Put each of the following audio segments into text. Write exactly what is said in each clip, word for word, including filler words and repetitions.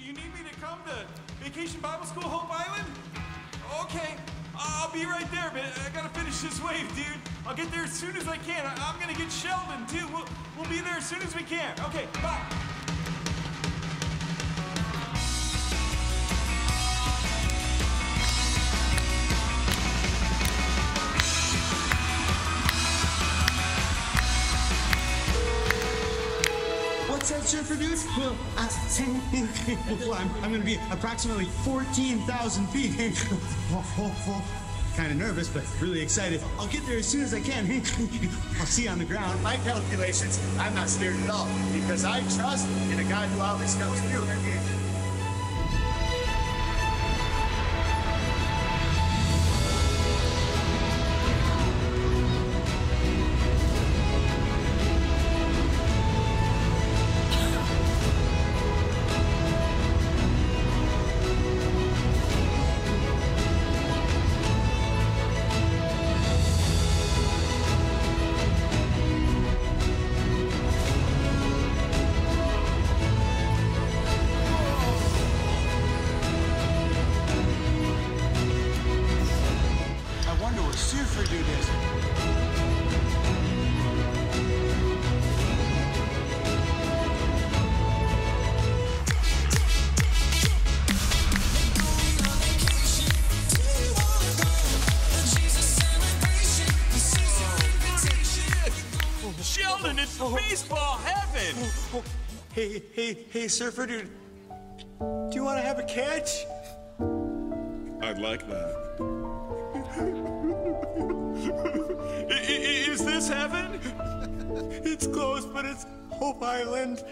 you need me to come to Vacation Bible School, Hope Island? Okay, I'll be right there, but I gotta finish this wave, dude. I'll get there as soon as I can. I- I'm gonna get Sheldon, too. We'll, we'll be there as soon as we can. Okay, bye. What's that, Surfer Dude? Well, I, well I'm, I'm going to be approximately fourteen thousand feet. Kind of nervous, but really excited. I'll get there as soon as I can. I'll see you on the ground. My calculations, I'm not scared at all, because I trust in a God who always comes through. Surfer Dude is. Sheldon, it's baseball heaven! Hey, hey, hey, Surfer Dude. Do you want to have a catch? I'd like that. I- I- is this heaven? It's close, but it's Hope Island.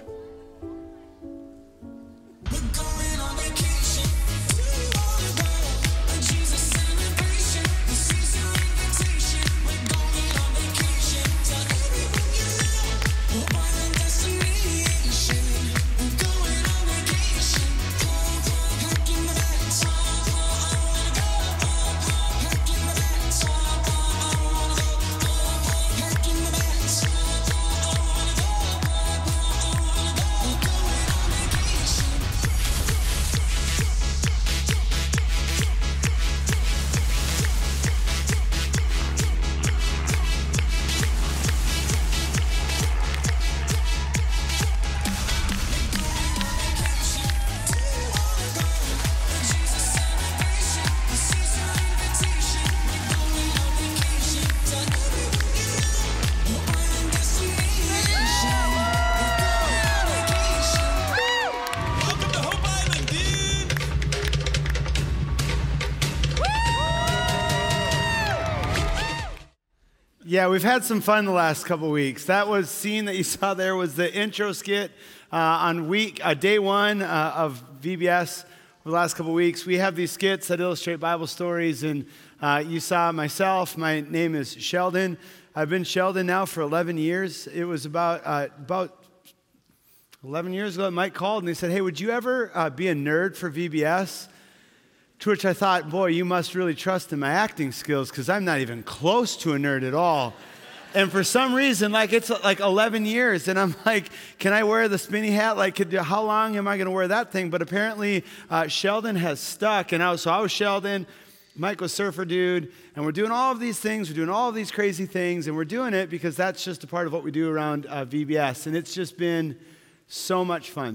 Yeah, we've had some fun the last couple weeks. That was scene that you saw there was the intro skit uh, on week uh, day one uh, of V B S. For the last couple weeks, we have these skits that illustrate Bible stories, and uh, you saw myself. My name is Sheldon. I've been Sheldon now for eleven years. It was about uh, about eleven years ago that Mike called and he said, "Hey, would you ever uh, be a nerd for V B S?" To which I thought, boy, you must really trust in my acting skills because I'm not even close to a nerd at all. And for some reason, like it's like eleven years, and I'm like, can I wear the spinny hat? Like, could, how long am I going to wear that thing? But apparently, uh, Sheldon has stuck, and I was, so I was Sheldon, Mike was Surfer Dude, and we're doing all of these things, we're doing all of these crazy things, and we're doing it because that's just a part of what we do around uh, V B S, and it's just been so much fun.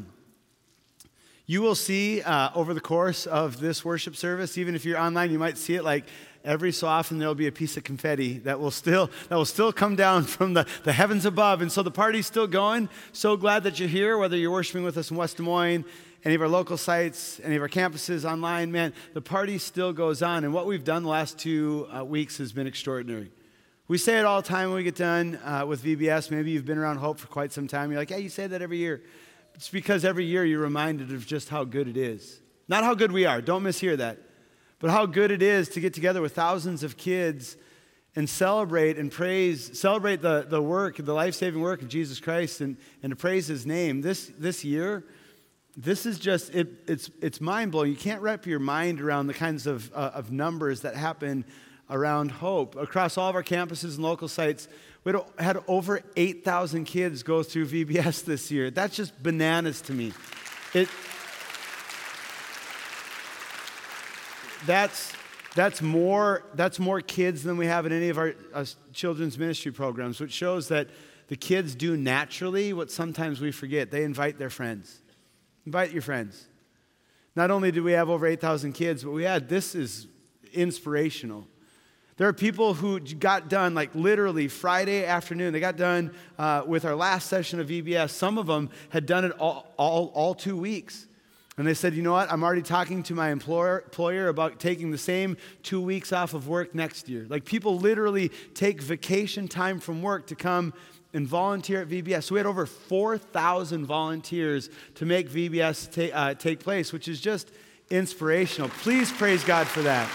You will see uh, over the course of this worship service, even if you're online, you might see it like every so often there'll be a piece of confetti that will still that will still come down from the, the heavens above. And so the party's still going. So glad that you're here, whether you're worshiping with us in West Des Moines, any of our local sites, any of our campuses online, man, the party still goes on. And what we've done the last two uh, weeks has been extraordinary. We say it all the time when we get done uh, with V B S. Maybe you've been around Hope for quite some time. You're like, yeah, you say that every year. It's because every year you're reminded of just how good it is. Not how good we are, don't mishear that, but how good it is to get together with thousands of kids and celebrate and praise, celebrate the, the work, the life-saving work of Jesus Christ and, and to praise His name. This this year, this is just, it, it's it's mind-blowing. You can't wrap your mind around the kinds of, uh, of numbers that happen around Hope. Across all of our campuses and local sites, we had over eight thousand kids go through V B S this year. That's just bananas to me. It, that's that's more that's more kids than we have in any of our uh, children's ministry programs, which shows that the kids do naturally what sometimes we forget. They invite their friends. Invite your friends. Not only do we have over eight thousand kids, but we had, this is inspirational. There are people who got done, like literally Friday afternoon. They got done uh, with our last session of V B S. Some of them had done it all, all, all two weeks. And they said, you know what? I'm already talking to my employer, employer about taking the same two weeks off of work next year. Like people literally take vacation time from work to come and volunteer at V B S. So we had over four thousand volunteers to make V B S ta- uh, take place, which is just inspirational. Please praise God for that.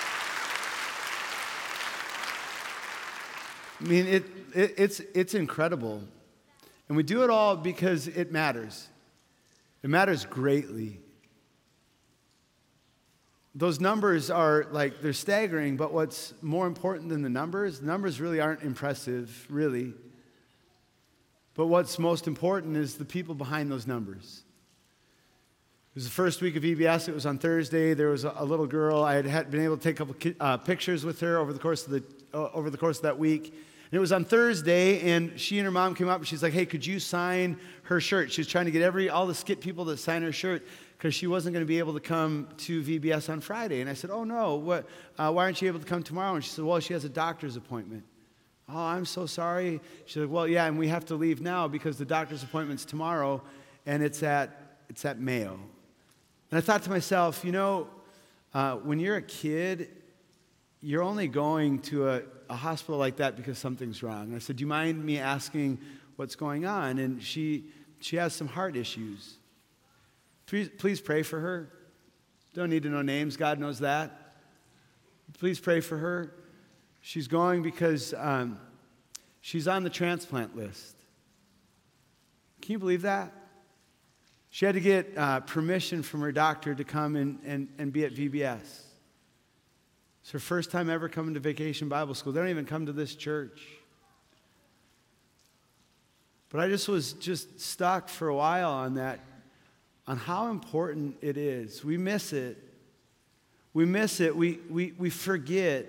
I mean, it, it, it's, it's incredible. And we do it all because it matters. It matters greatly. Those numbers are like, they're staggering, but what's more important than the numbers, the numbers really aren't impressive, really. But what's most important is the people behind those numbers. It was the first week of V B S. It was on Thursday. There was a, a little girl. I had, had been able to take a couple uh, pictures with her over the course of the uh, over the course of that week. And it was on Thursday, and she and her mom came up, and she's like, hey, could you sign her shirt? She was trying to get every all the skit people to sign her shirt because she wasn't going to be able to come to V B S on Friday. And I said, oh, no, what? Uh, why aren't you able to come tomorrow? And she said, well, she has a doctor's appointment. Oh, I'm so sorry. She's like, well, yeah, and we have to leave now because the doctor's appointment's tomorrow, and it's at, it's at Mayo. And I thought to myself, you know, uh, when you're a kid, you're only going to a, a hospital like that because something's wrong. And I said, do you mind me asking what's going on? And she she has some heart issues. Please, please pray for her. Don't need to know names. God knows that. Please pray for her. She's going because um, she's on the transplant list. Can you believe that? She had to get uh, permission from her doctor to come and, and, and be at V B S. It's her first time ever coming to Vacation Bible School. They don't even come to this church. But I just was just stuck for a while on that, on how important it is. We miss it. We miss it. We, we, we forget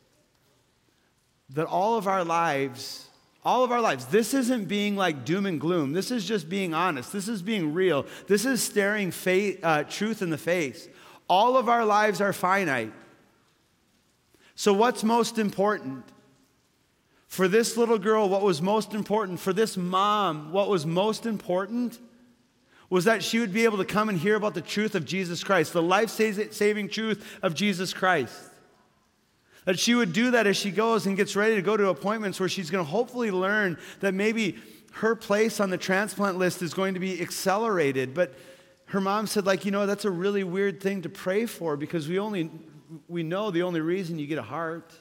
that all of our lives, all of our lives, this isn't being like doom and gloom. This is just being honest. This is being real. This is staring faith, uh, truth in the face. All of our lives are finite. So what's most important? For this little girl, what was most important? For this mom, what was most important was that she would be able to come and hear about the truth of Jesus Christ, the life-saving truth of Jesus Christ. That she would do that as she goes and gets ready to go to appointments where she's going to hopefully learn that maybe her place on the transplant list is going to be accelerated. But her mom said, like, you know, that's a really weird thing to pray for because we only... We know the only reason you get a heart.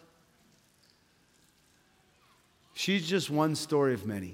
She's just one story of many.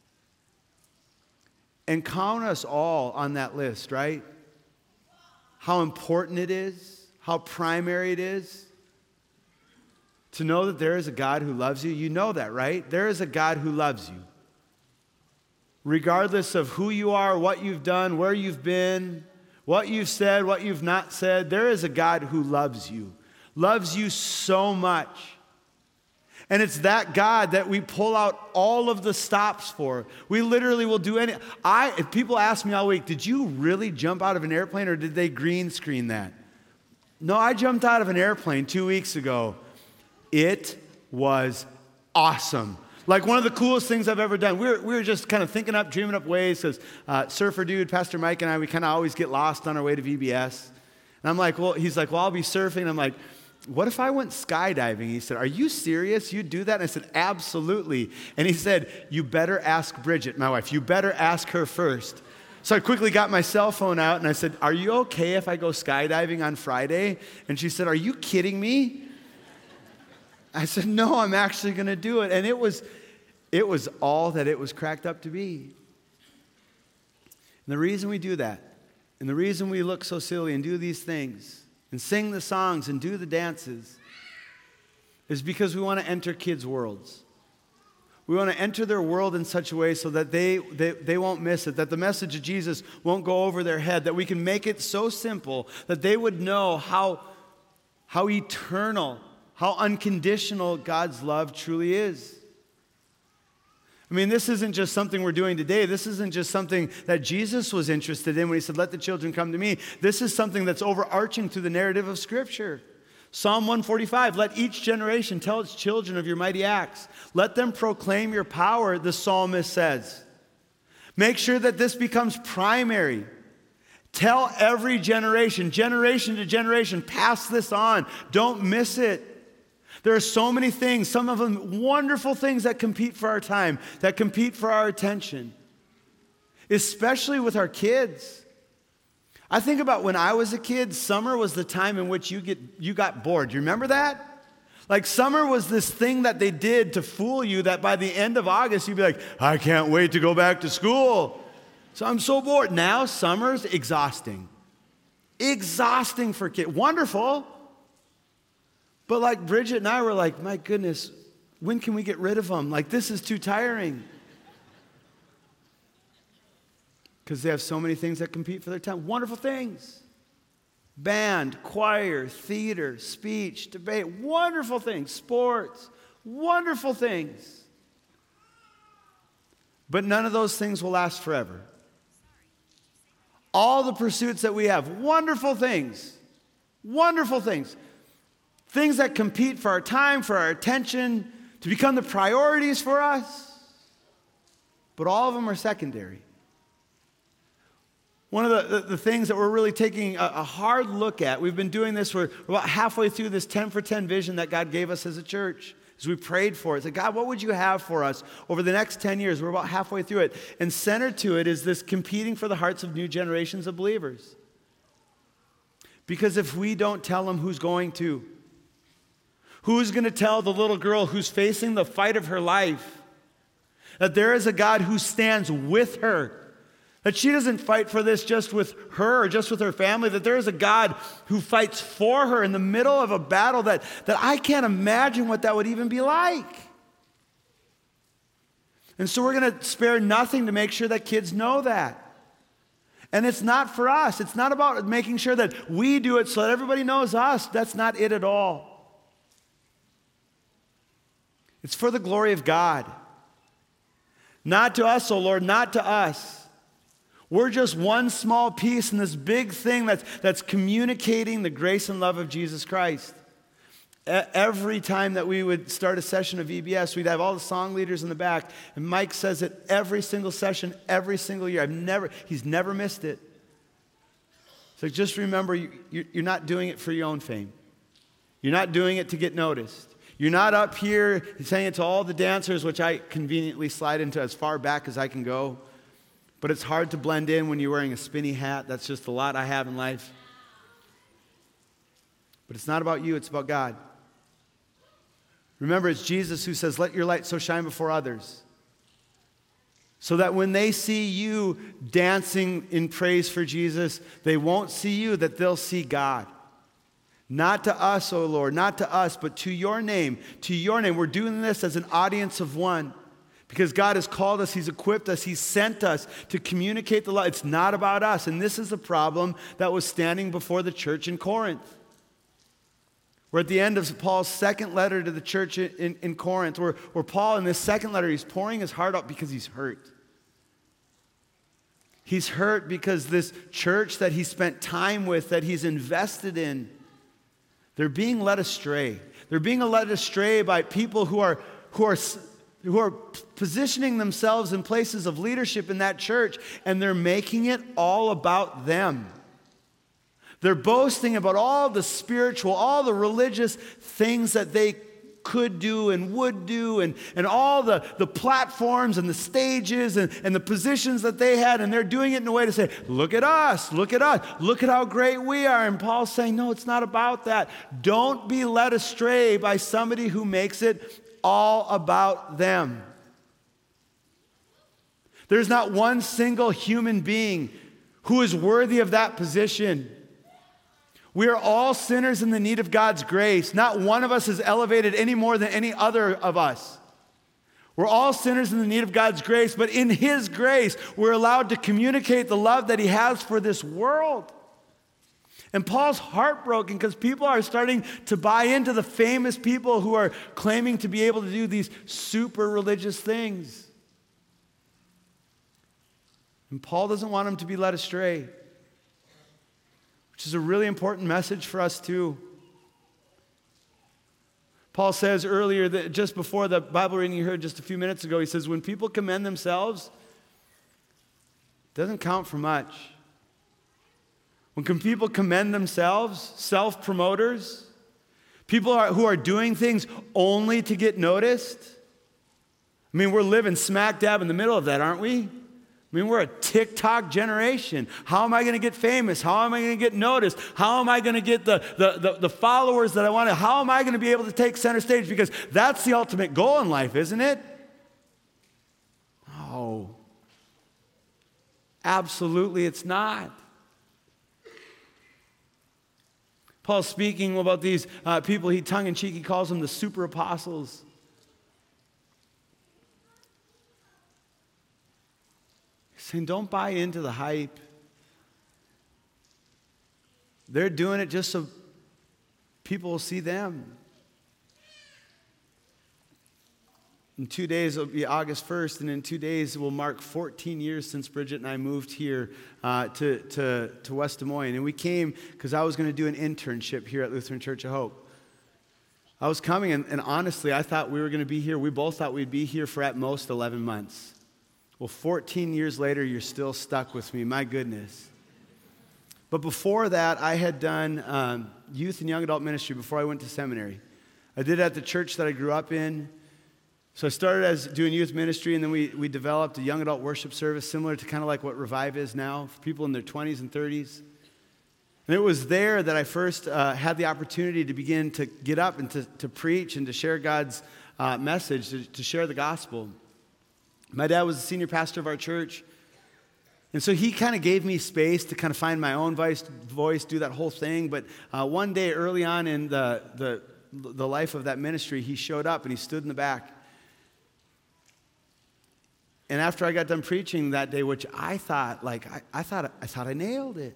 And count us all on that list, right? How important it is, how primary it is to know that there is a God who loves you. You know that, right? There is a God who loves you. Regardless of who you are, what you've done, where you've been, what you've said, what you've not said, there is a God who loves you, loves you so much. And it's that God that we pull out all of the stops for. We literally will do any. I, if people ask me all week, did you really jump out of an airplane or did they green screen that? No, I jumped out of an airplane two weeks ago. It was awesome. Like one of the coolest things I've ever done. We were, we were just kind of thinking up, dreaming up ways because uh, Surfer Dude, Pastor Mike and I, we kind of always get lost on our way to V B S. And I'm like, well, he's like, well, I'll be surfing. And I'm like, what if I went skydiving? He said, are you serious? You do that? And I said, absolutely. And he said, you better ask Bridget, my wife. You better ask her first. So I quickly got my cell phone out and I said, are you okay if I go skydiving on Friday? And she said, are you kidding me? I said, no, I'm actually going to do it. And it was, it was all that it was cracked up to be. And the reason we do that, and the reason we look so silly and do these things, and sing the songs and do the dances, is because we want to enter kids' worlds. We want to enter their world in such a way so that they, they, they won't miss it, that the message of Jesus won't go over their head, that we can make it so simple that they would know how how eternal, how unconditional God's love truly is. I mean, this isn't just something we're doing today. This isn't just something that Jesus was interested in when he said, let the children come to me. This is something that's overarching through the narrative of Scripture. Psalm one forty-five, let each generation tell its children of your mighty acts. Let them proclaim your power, the psalmist says. Make sure that this becomes primary. Tell every generation, generation to generation, pass this on. Don't miss it. There are so many things, some of them wonderful things that compete for our time, that compete for our attention, especially with our kids. I think about when I was a kid, summer was the time in which you get you got bored. Do you remember that? Like summer was this thing that they did to fool you that by the end of August, you'd be like, I can't wait to go back to school. So I'm so bored. Now summer's exhausting. Exhausting for kids. Wonderful. But like Bridget and I were like, my goodness, when can we get rid of them? Like this is too tiring. Because they have so many things that compete for their time. Wonderful things. Band, choir, theater, speech, debate. Wonderful things. Sports. Wonderful things. But none of those things will last forever. All the pursuits that we have, wonderful things. Wonderful things. Things that compete for our time, for our attention, to become the priorities for us. But all of them are secondary. One of the, the, the things that we're really taking a, a hard look at, we've been doing this, we're, we're about halfway through this ten for ten vision that God gave us as a church. As we prayed for it, said, God, what would you have for us over the next ten years? We're about halfway through it. And centered to it is this competing for the hearts of new generations of believers. Because if we don't tell them, who's going to? Who's going to tell the little girl who's facing the fight of her life that there is a God who stands with her? That she doesn't fight for this just with her or just with her family, that there is a God who fights for her in the middle of a battle that, that I can't imagine what that would even be like. And so we're going to spare nothing to make sure that kids know that. And it's not for us. It's not about making sure that we do it so that everybody knows us. That's not it at all. It's for the glory of God. Not to us, oh Lord, not to us. We're just one small piece in this big thing that's, that's communicating the grace and love of Jesus Christ. Every time that we would start a session of V B S, we'd have all the song leaders in the back, and Mike says it every single session, every single year. I've never, he's never missed it. So just remember, you, you're not doing it for your own fame. You're not doing it to get noticed. You're not up here saying it to all the dancers, which I conveniently slide into as far back as I can go. But it's hard to blend in when you're wearing a spinny hat. That's just a lot I have in life. But it's not about you, it's about God. Remember, it's Jesus who says, let your light so shine before others, so that when they see you dancing in praise for Jesus, they won't see you, that they'll see God. Not to us, O Lord, not to us, but to your name, to your name. We're doing this as an audience of one. Because God has called us, He's equipped us, He's sent us to communicate the love. It's not about us. And this is the problem that was standing before the church in Corinth. We're at the end of Paul's second letter to the church in, in Corinth, where, where Paul, in this second letter, he's pouring his heart out because he's hurt. He's hurt because this church that he spent time with, that he's invested in, they're being led astray. They're being led astray by people who are who are who are positioning themselves in places of leadership in that church, and they're making it all about them. They're boasting about all the spiritual, all the religious things that they could do and would do, and, and all the, the platforms and the stages and, and the positions that they had, and they're doing it in a way to say, look at us, look at us, look at how great we are. And Paul's saying, no, it's not about that. Don't be led astray by somebody who makes it all about them. There's not one single human being who is worthy of that position. We are all sinners in the need of God's grace. Not one of us is elevated any more than any other of us. We're all sinners in the need of God's grace, but in His grace, we're allowed to communicate the love that He has for this world. And Paul's heartbroken because people are starting to buy into the famous people who are claiming to be able to do these super religious things. And Paul doesn't want them to be led astray, which is a really important message for us too. Paul says earlier, that just before the Bible reading you heard just a few minutes ago, he says, when people commend themselves, it doesn't count for much. When people commend themselves, self-promoters, people are, who are doing things only to get noticed. I mean, we're living smack dab in the middle of that, aren't we? I mean, we're a TikTok generation. How am I going to get famous? How am I going to get noticed? How am I going to get the, the, the, the followers that I want to? How am I going to be able to take center stage? Because that's the ultimate goal in life, isn't it? No. Absolutely, it's not. Paul's speaking about these uh, people, he tongue-in-cheek, he calls them the super apostles. He's saying, don't buy into the hype. They're doing it just so people will see them. In two days, it'll be August first, and in two days, we'll mark fourteen years since Bridget and I moved here uh, to, to, to West Des Moines. And we came because I was going to do an internship here at Lutheran Church of Hope. I was coming, and, and honestly, I thought we were going to be here. We both thought we'd be here for at most eleven months. Well, fourteen years later, you're still stuck with me. My goodness. But before that, I had done um, youth and young adult ministry before I went to seminary. I did it at the church that I grew up in. So I started as doing youth ministry, and then we, we developed a young adult worship service similar to kind of like what Revive is now for people in their twenties and thirties. And it was there that I first uh, had the opportunity to begin to get up and to, to preach and to share God's uh, message, to, to share the gospel. My dad was the senior pastor of our church, and so he kind of gave me space to kind of find my own voice, voice do that whole thing. But uh, one day early on in the, the, the life of that ministry, he showed up and he stood in the back. And after I got done preaching that day, which I thought, like, I, I thought I thought I nailed it.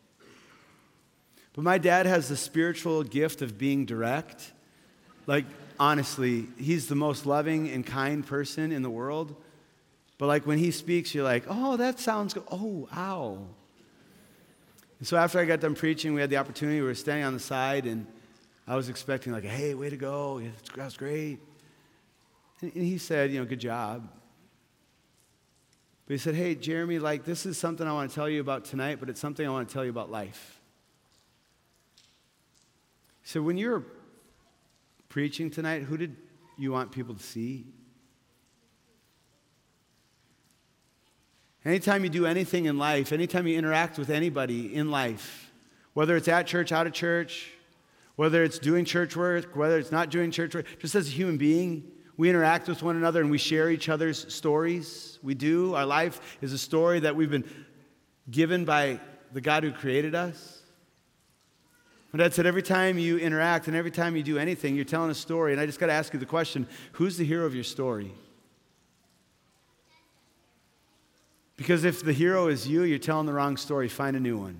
But my dad has the spiritual gift of being direct. Like, honestly, he's the most loving and kind person in the world. But like when he speaks, you're like, oh, that sounds good. Oh, ow. And so after I got done preaching, we had the opportunity, we were standing on the side, and I was expecting like, hey, way to go. That was great. And he said, you know, good job. But he said, hey, Jeremy, like, this is something I want to tell you about tonight, but it's something I want to tell you about life. He said, when you're preaching tonight, who did you want people to see? Anytime you do anything in life, anytime you interact with anybody in life, whether it's at church, out of church, whether it's doing church work, whether it's not doing church work, just as a human being, we interact with one another and we share each other's stories. We do. Our life is a story that we've been given by the God who created us. My dad said every time you interact and every time you do anything, you're telling a story. And I just got to ask you the question, who's the hero of your story? Because if the hero is you, you're telling the wrong story. Find a new one.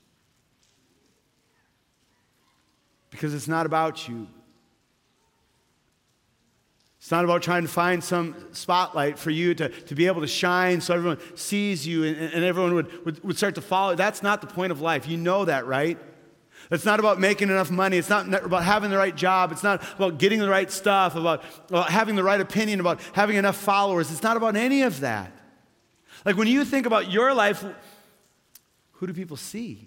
Because it's not about you. It's not about trying to find some spotlight for you to, to be able to shine so everyone sees you and, and everyone would, would, would start to follow. That's not the point of life. You know that, right? It's not about making enough money. It's not about having the right job. It's not about getting the right stuff, about, about having the right opinion, about having enough followers. It's not about any of that. Like when you think about your life, who do people see?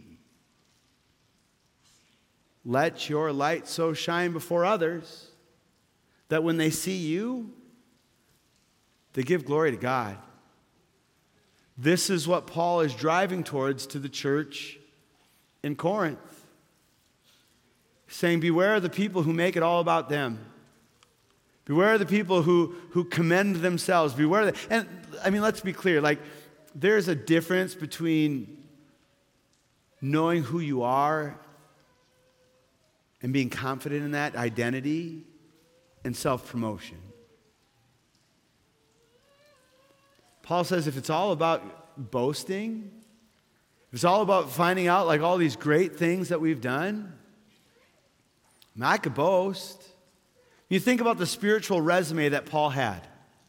Let your light so shine before others that when they see you, they give glory to God. This is what Paul is driving towards to the church in Corinth. He's saying, beware of the people who make it all about them. Beware of the people who, who commend themselves. Beware of the, and I mean, let's be clear. Like, there's a difference between knowing who you are and being confident in that identity and self-promotion. Paul says if it's all about boasting, it's all about finding out like all these great things that we've done, I mean, I could boast. You think about the spiritual resume that Paul had.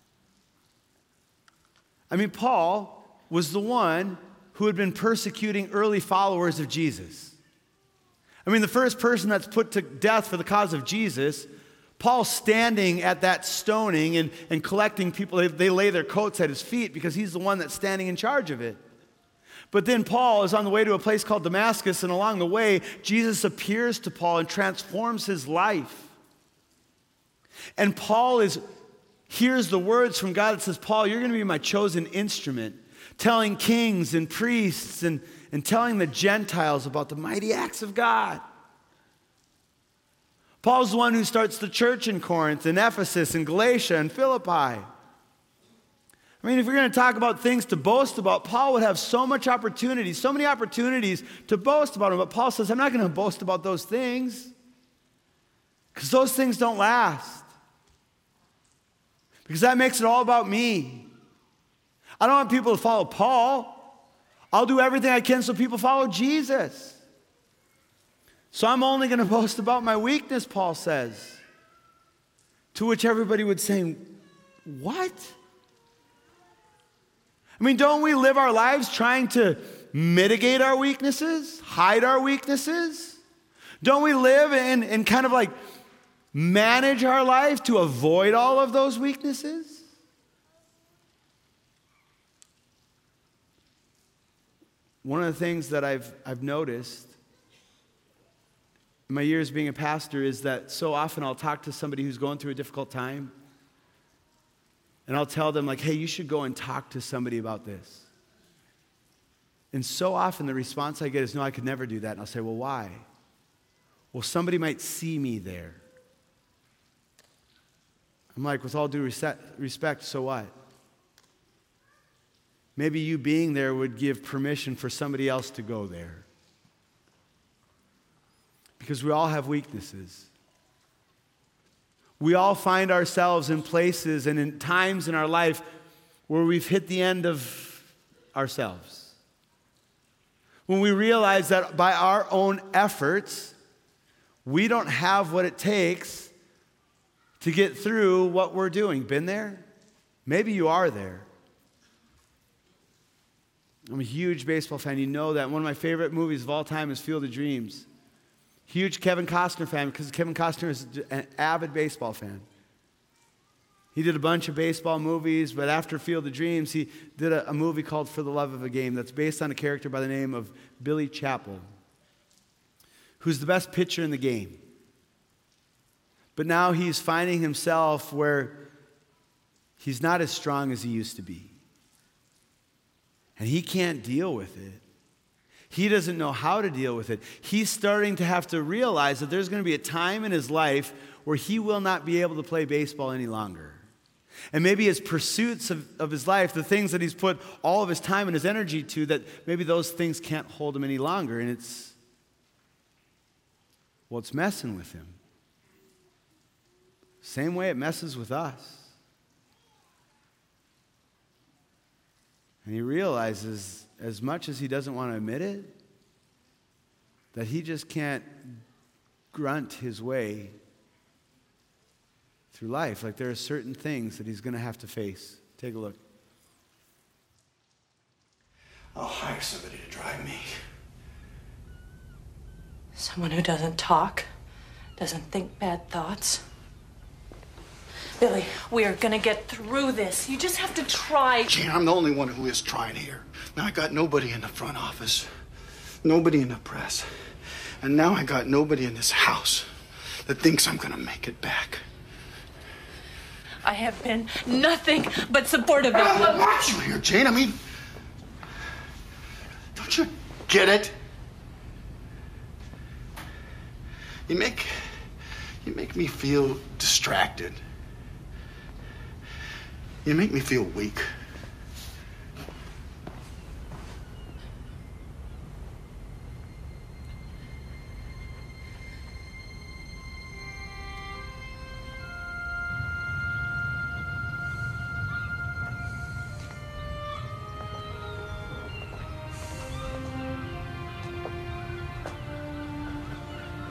I mean, Paul was the one who had been persecuting early followers of Jesus. I mean, the first person that's put to death for the cause of Jesus, Paul's standing at that stoning and, and collecting people. They, they lay their coats at his feet because he's the one that's standing in charge of it. But then Paul is on the way to a place called Damascus, and along the way, Jesus appears to Paul and transforms his life. And Paul is hears the words from God that says, Paul, you're going to be my chosen instrument, telling kings and priests and, and telling the Gentiles about the mighty acts of God. Paul's the one who starts the church in Corinth and Ephesus and Galatia and Philippi. I mean, if we're going to talk about things to boast about, Paul would have so much opportunity, so many opportunities to boast about him. But Paul says, I'm not going to boast about those things because those things don't last. Because that makes it all about me. I don't want people to follow Paul. I'll do everything I can so people follow Jesus. So I'm only going to boast about my weakness, Paul says. To which everybody would say, what? I mean, don't we live our lives trying to mitigate our weaknesses, hide our weaknesses? Don't we live and, and kind of like manage our life to avoid all of those weaknesses? One of the things that I've, I've noticed in my years being a pastor is that so often I'll talk to somebody who's going through a difficult time, and I'll tell them, like, hey, you should go and talk to somebody about this. And so often the response I get is, no, I could never do that. And I'll say, well, why? Well, somebody might see me there. I'm like, with all due respect, so what? Maybe you being there would give permission for somebody else to go there. Because we all have weaknesses. We all find ourselves in places and in times in our life where we've hit the end of ourselves. When we realize that by our own efforts, we don't have what it takes to get through what we're doing. Been there? Maybe you are there. I'm a huge baseball fan. You know that. One of my favorite movies of all time is Field of Dreams. Huge Kevin Costner fan because Kevin Costner is an avid baseball fan. He did a bunch of baseball movies, but after Field of Dreams, he did a, a movie called For the Love of a Game that's based on a character by the name of Billy Chappell, who's the best pitcher in the game. But now he's finding himself where he's not as strong as he used to be. And he can't deal with it. He doesn't know how to deal with it. He's starting to have to realize that there's going to be a time in his life where he will not be able to play baseball any longer. And maybe his pursuits of, of his life, the things that he's put all of his time and his energy to, that maybe those things can't hold him any longer. And it's, well, it's messing with him. Same way it messes with us. And he realizes, as much as he doesn't want to admit it, that he just can't grunt his way through life. Like there are certain things that he's going to have to face. Take a look. I'll hire somebody to drive me. Someone who doesn't talk, doesn't think bad thoughts. Billy, we are gonna get through this. You just have to try. Gee, I'm the only one who is trying here. Now I got nobody in the front office, nobody in the press, and now I got nobody in this house that thinks I'm gonna make it back. I have been nothing but supportive of I you. don't want you here, Jane. I mean, don't you get it? You make, you make me feel distracted. You make me feel weak.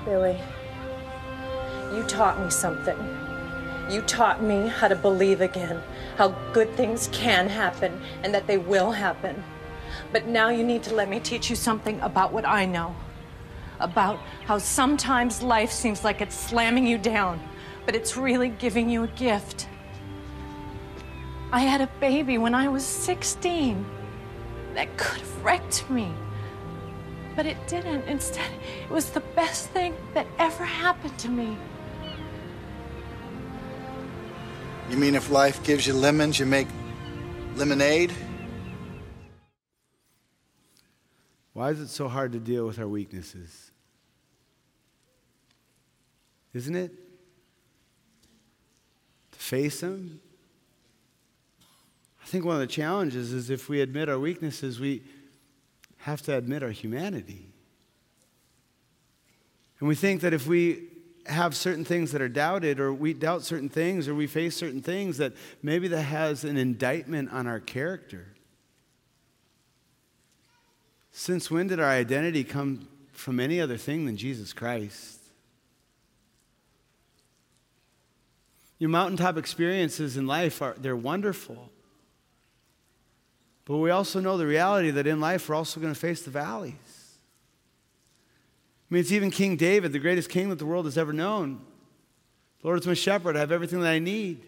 Billy, you taught me something. You taught me how to believe again, how good things can happen and that they will happen. But now you need to let me teach you something about what I know. About how sometimes life seems like it's slamming you down, but it's really giving you a gift. I had a baby when I was sixteen that could have wrecked me, but it didn't. Instead, it was the best thing that ever happened to me. You mean if life gives you lemons, you make lemonade? Why is it so hard to deal with our weaknesses? Isn't it? To face them? I think one of the challenges is if we admit our weaknesses, we have to admit our humanity. And we think that if we have certain things that are doubted, or we doubt certain things, or we face certain things, that maybe that has an indictment on our character. Since when did our identity come from any other thing than Jesus Christ? Your mountaintop experiences in life, are they're wonderful. But we also know the reality that in life we're also going to face the valleys. I mean, it's even King David, the greatest king that the world has ever known. The Lord is my shepherd, I have everything that I need.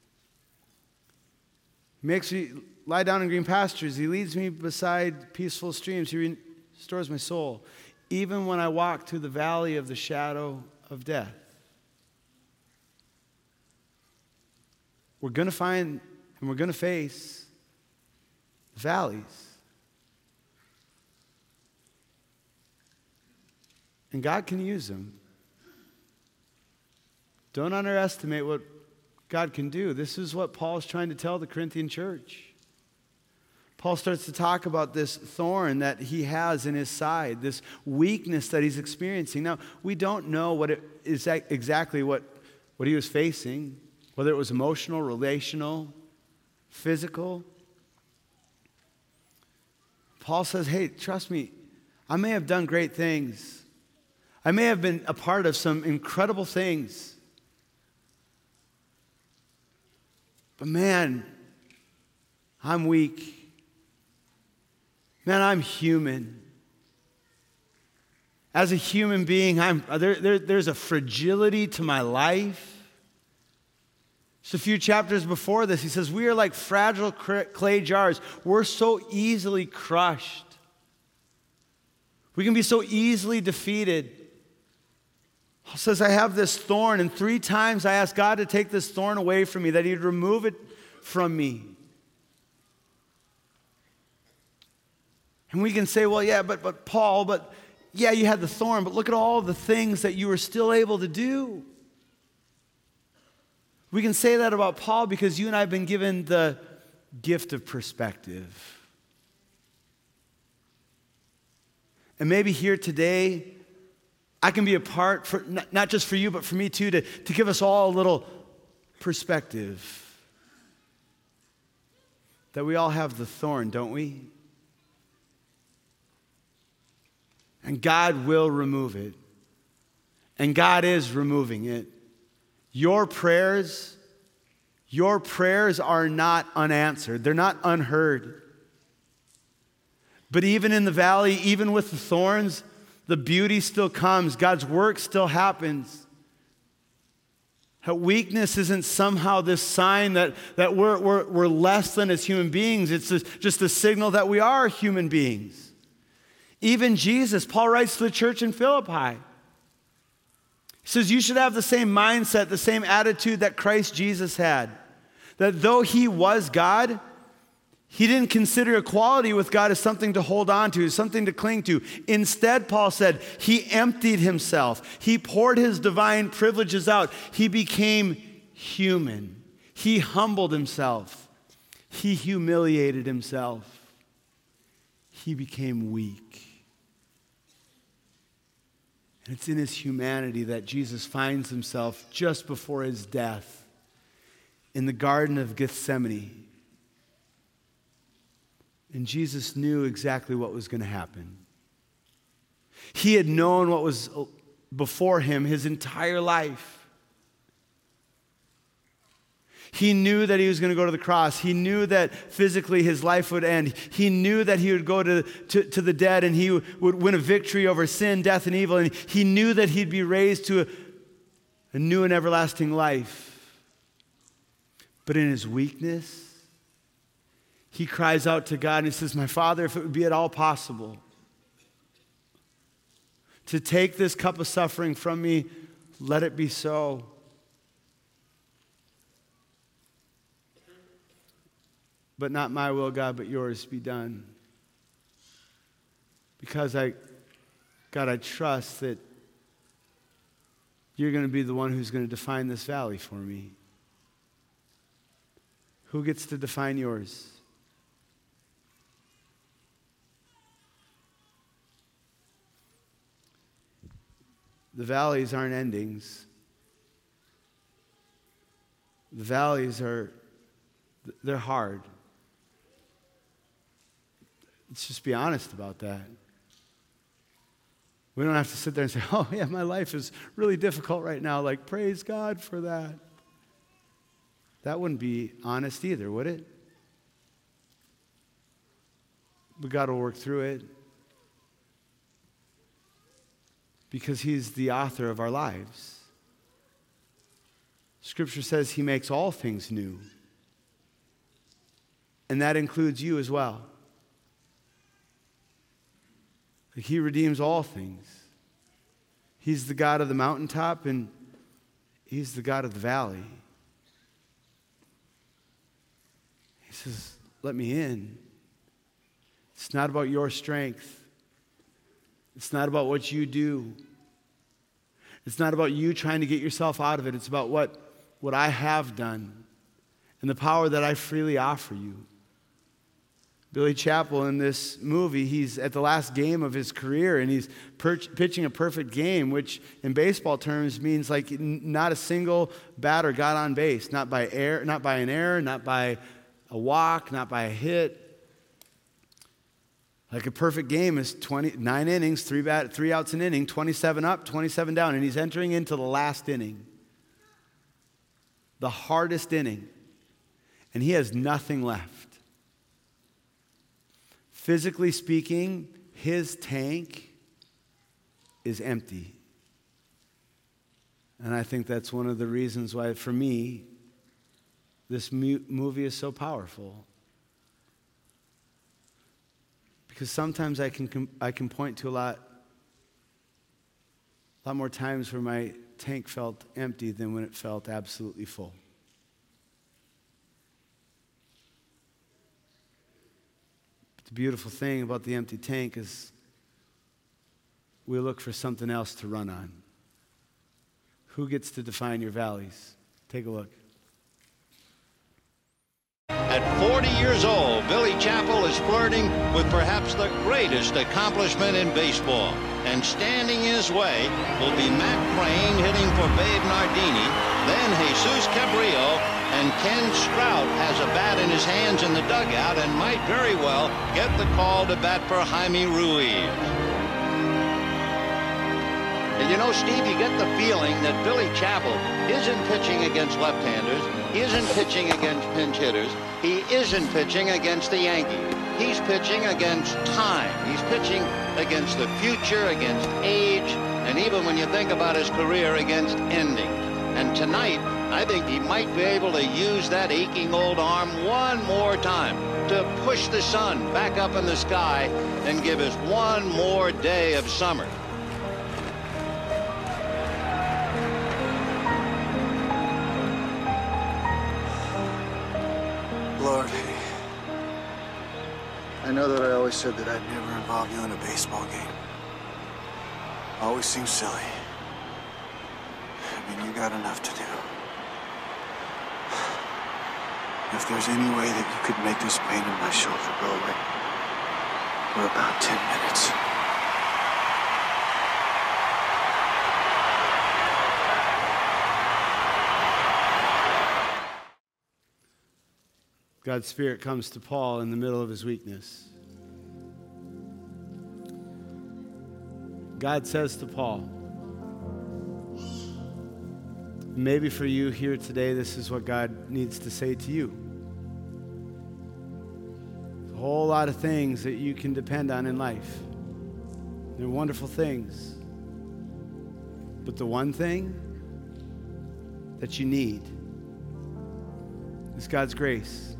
He makes me lie down in green pastures. He leads me beside peaceful streams. He restores my soul. Even when I walk through the valley of the shadow of death. We're going to find and we're going to face valleys. And God can use them. Don't underestimate what God can do. This is what Paul is trying to tell the Corinthian church. Paul starts to talk about this thorn that he has in his side, this weakness that he's experiencing. Now, we don't know what it is exactly what, what he was facing, whether it was emotional, relational, physical. Paul says, hey, trust me, I may have done great things. I may have been a part of some incredible things. But man, I'm weak. Man, I'm human. As a human being, I'm, there, there, there's a fragility to my life. Just a few chapters before this, he says, we are like fragile clay jars. We're so easily crushed. We can be so easily defeated. Paul says, I have this thorn, and three times I asked God to take this thorn away from me, that he'd remove it from me. And we can say, well, yeah, but, but Paul, but yeah, you had the thorn, but look at all the things that you were still able to do. We can say that about Paul because you and I have been given the gift of perspective. And maybe here today, I can be a part, for, not just for you, but for me too, to, to give us all a little perspective. That we all have the thorn, don't we? And God will remove it. And God is removing it. Your prayers, your prayers are not unanswered. They're not unheard. But even in the valley, even with the thorns, the beauty still comes. God's work still happens. That weakness isn't somehow this sign that, that we're, we're, we're less than as human beings. It's just a signal that we are human beings. Even Jesus, Paul writes to the church in Philippi. He says, you should have the same mindset, the same attitude that Christ Jesus had. That though he was God, he didn't consider equality with God as something to hold on to, something to cling to. Instead, Paul said, he emptied himself. He poured his divine privileges out. He became human. He humbled himself. He humiliated himself. He became weak. And it's in his humanity that Jesus finds himself just before his death in the Garden of Gethsemane. And Jesus knew exactly what was going to happen. He had known what was before him his entire life. He knew that he was going to go to the cross. He knew that physically his life would end. He knew that he would go to, to, to the dead and he would win a victory over sin, death, and evil. And he knew that he'd be raised to a, a new and everlasting life. But in his weakness, he cries out to God and he says, my Father, if it would be at all possible to take this cup of suffering from me, let it be so. But not my will, God, but yours be done. Because I, God, I trust that you're going to be the one who's going to define this valley for me. Who gets to define yours? The valleys aren't endings. The valleys are, they're hard. Let's just be honest about that. We don't have to sit there and say, oh yeah, my life is really difficult right now. Like, praise God for that. That wouldn't be honest either, would it? But God will work through it. Because he's the author of our lives. Scripture says he makes all things new. And that includes you as well. He redeems all things. He's the God of the mountaintop and he's the God of the valley. He says, let me in. It's not about your strength. It's not about what you do. It's not about you trying to get yourself out of it. It's about what, what I have done and the power that I freely offer you. Billy Chappell in this movie, he's at the last game of his career and he's per- pitching a perfect game, which in baseball terms means like n- not a single batter got on base, not by air, not by an error, not by a walk, not by a hit. Like a perfect game is twenty, nine innings, three, bat, three outs an inning, twenty-seven up, twenty-seven down, and he's entering into the last inning, the hardest inning, and he has nothing left. Physically speaking, his tank is empty. And I think that's one of the reasons why, for me, this mu- movie is so powerful. Because sometimes I can com- I can point to a lot, a lot more times where my tank felt empty than when it felt absolutely full. The beautiful thing about the empty tank is we look for something else to run on. Who gets to define your valleys? Take a look. At forty years old, Billy Chappell is flirting with perhaps the greatest accomplishment in baseball. And standing his way will be Matt Crane hitting for Babe Nardini, then Jesus Cabrillo, and Ken Strout has a bat in his hands in the dugout and might very well get the call to bat for Jaime Ruiz. And you know, Steve, you get the feeling that Billy Chappell isn't pitching against left-handers, isn't pitching against pinch hitters, he isn't pitching against the Yankees. He's pitching against time. He's pitching against the future, against age, and even when you think about his career, against endings. And tonight, I think he might be able to use that aching old arm one more time to push the sun back up in the sky and give us one more day of summer. Lord, I know that I always said that I'd never involve you in a baseball game. Always seems silly. I mean, you got enough to do. If there's any way that you could make this pain in my shoulder go away for about ten minutes. God's Spirit comes to Paul in the middle of his weakness. God says to Paul, Maybe for you here today, this is what God needs to say to you. There's a whole lot of things that you can depend on in life. They're wonderful things. But the one thing that you need is God's grace.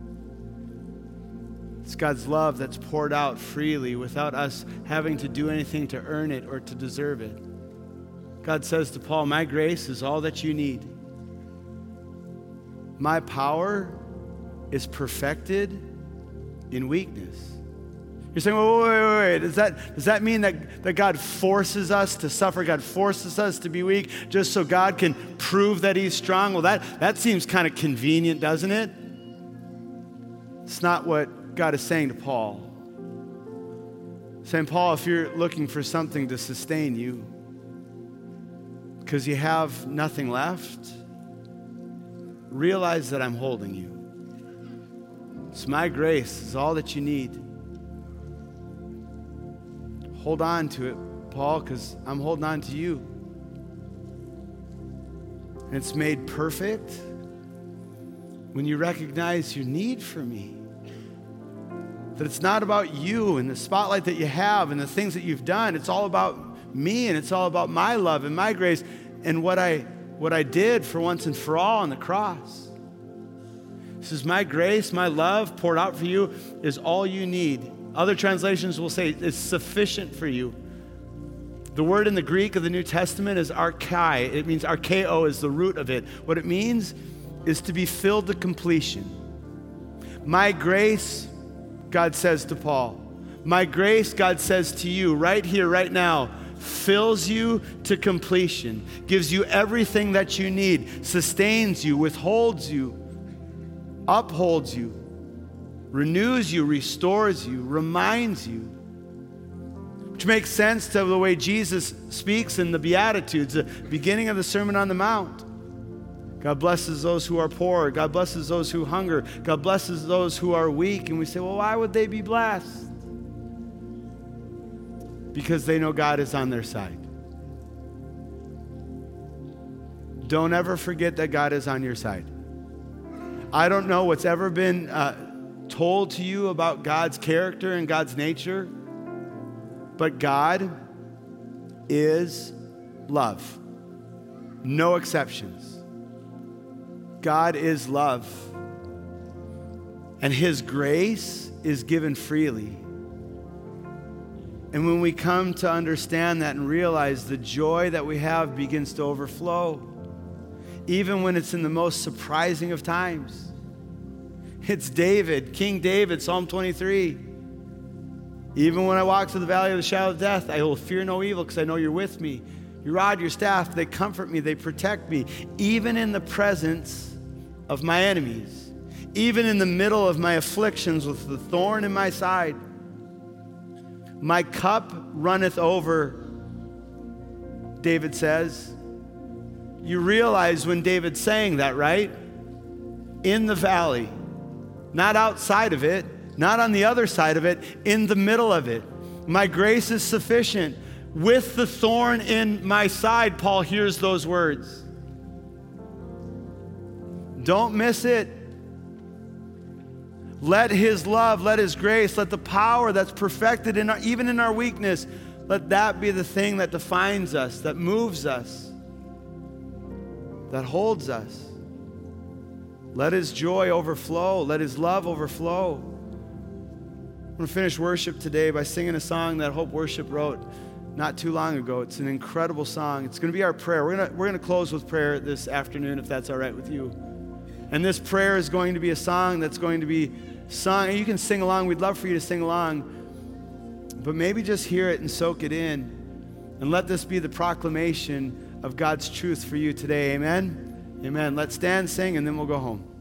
It's God's love that's poured out freely without us having to do anything to earn it or to deserve it. God says to Paul, my grace is all that you need. My power is perfected in weakness. You're saying, well, wait, wait, wait. Does that, does that mean that, that God forces us to suffer? God forces us to be weak just so God can prove that he's strong? Well, that, that seems kind of convenient, doesn't it? It's not what God is saying to Paul. Saying, Paul, if you're looking for something to sustain you because you have nothing left, realize that I'm holding you. It's my grace. It's all that you need. Hold on to it, Paul, because I'm holding on to you. And it's made perfect when you recognize your need for me. That it's not about you and the spotlight that you have and the things that you've done. It's all about me, and it's all about my love and my grace and what I what I did for once and for all on the cross. This is my grace, my love poured out for you is all you need. Other translations will say it's sufficient for you. The word in the Greek of the New Testament is archai. It means archeo is the root of it. What it means is to be filled to completion. My grace, God says to Paul, my grace, God says to you right here, right now, fills you to completion, gives you everything that you need, sustains you, withholds you, upholds you, renews you, restores you, reminds you. Which makes sense to the way Jesus speaks in the Beatitudes, the beginning of the Sermon on the Mount. God blesses those who are poor. God blesses those who hunger. God blesses those who are weak. And we say, well, why would they be blessed? Because they know God is on their side. Don't ever forget that God is on your side. I don't know what's ever been uh, told to you about God's character and God's nature, but God is love. No exceptions. God is love. And his grace is given freely. And when we come to understand that and realize the joy that we have begins to overflow, even when it's in the most surprising of times. It's David, King David, Psalm twenty-three. Even when I walk through the valley of the shadow of death, I will fear no evil because I know you're with me. Your rod, your staff, they comfort me, they protect me. Even in the presence of my enemies, even in the middle of my afflictions with the thorn in my side, my cup runneth over, David says. You realize when David's saying that, right? In the valley. Not outside of it, not on the other side of it, in the middle of it. My grace is sufficient. With the thorn in my side, Paul hears those words. Don't miss it. Let his love, let his grace, let the power that's perfected in our, even in our weakness, let that be the thing that defines us, that moves us, that holds us. Let his joy overflow. Let his love overflow. I'm going to finish worship today by singing a song that Hope Worship wrote not too long ago. It's an incredible song. It's going to be our prayer. We're going to, we're going to close with prayer this afternoon, if that's all right with you. And this prayer is going to be a song that's going to be sung. And you can sing along. We'd love for you to sing along. But maybe just hear it and soak it in. And let this be the proclamation of God's truth for you today. Amen? Amen. Let's stand, sing, and then we'll go home.